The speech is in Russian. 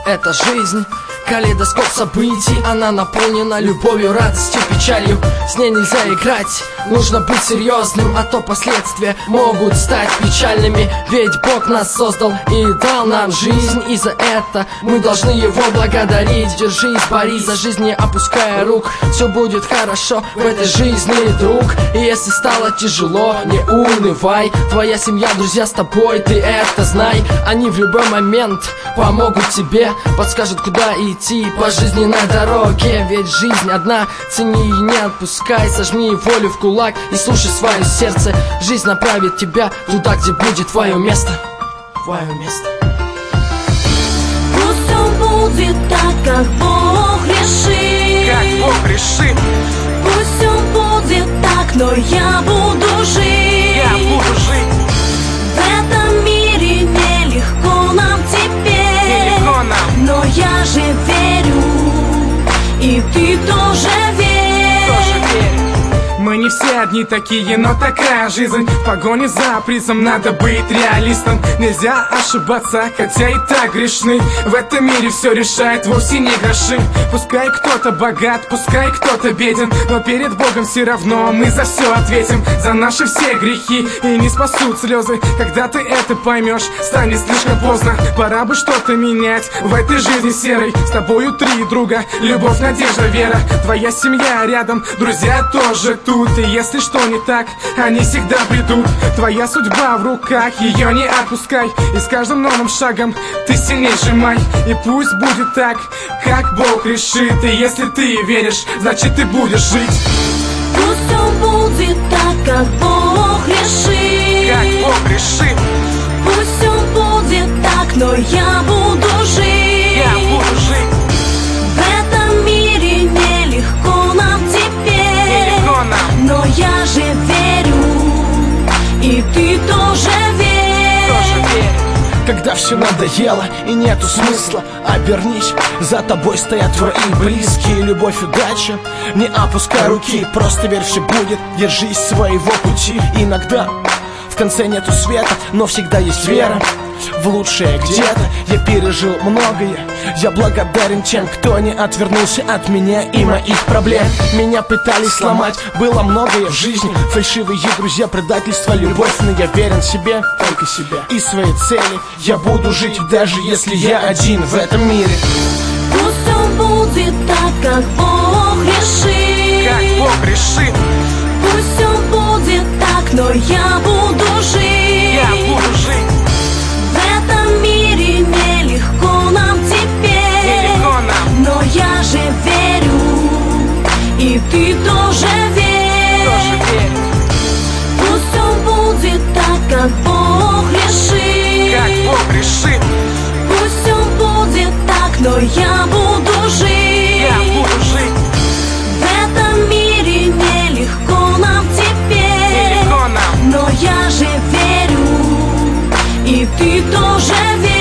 Это жизнь, калейдоскоп событий. Она наполнена любовью, радостью, печалью. С ней нельзя играть, нужно быть серьезным, а то последствия могут стать печальными. Ведь Бог нас создал и дал нам жизнь, и за это мы должны Его благодарить. Держись, борись за жизнь, не опуская рук. Все будет хорошо в этой жизни, друг. И если стало тяжело, не унывай. Твоя семья, друзья с тобой, ты это знай. Они в любой момент помогут тебе, подскажут, куда идти по жизненной дороге. Ведь жизнь одна, цени и не отпускай. Сожми волю в кулак и слушай свое сердце. Жизнь направит тебя туда, где будет твое место. Твое место. Пусть все будет так, как Бог решит. Как Бог решит. Пусть все будет так, но я буду жить. Я буду жить. В этом мире нелегко нам теперь. Нелегко нам. Но я же верю, и ты тоже верь. Тоже верь. Мы не все одни такие, но такая жизнь. В погоне за призом надо быть реалистом. Нельзя ошибаться, хотя и так грешны. В этом мире все решает вовсе не гроши. Пускай кто-то богат, пускай кто-то беден, но перед Богом все равно мы за все ответим. За наши все грехи, и не спасут слезы. Когда ты это поймешь, станет слишком поздно. Пора бы что-то менять в этой жизни серой. С тобою 3 друга, любовь, надежда, вера. Твоя семья рядом, друзья тоже тут. И если что не так, они всегда придут. Твоя судьба в руках, ее не отпускай. И с каждым новым шагом ты сильней сжимай. И пусть будет так, как Бог решит. И если ты веришь, значит ты будешь жить. Пусть все будет так, как Бог решит. Как Бог решит. Пусть все будет так, но я буду жить. Я буду жить. В этом мире нелегко нам теперь. Нелегко нам. Но я же верю, и ты тоже верь. Тоже верь. Когда все надоело и нету смысла, обернись, за тобой стоят твои близкие. Любовь, удача, не опускай руки, просто верь, все будет, держись своего пути. Иногда в конце нету света, но всегда есть вера в лучшее где-то. Я пережил многое, я благодарен тем, кто не отвернулся от меня и моих проблем. Меня пытались сломать, было многое в жизни. Фальшивые друзья, предательство, любовь. Но я верен себе, только себе и своей цели. Я буду жить, даже если я один в этом мире. Пусть все будет так, как Бог решит. Как Бог решит. Пусть все будет так, но я буду жить. Я буду жить. В этом мире нелегко нам теперь. Нелегко нам. Но я же верю, и ты тоже верь. Тоже верь. Пусть все будет так, как Бог решит. Как Бог решит. Пусть все будет так, но я буду жить. Я буду жить. В этом мире нелегко нам теперь. Нелегко нам. Но я же верю, и ты тоже верь.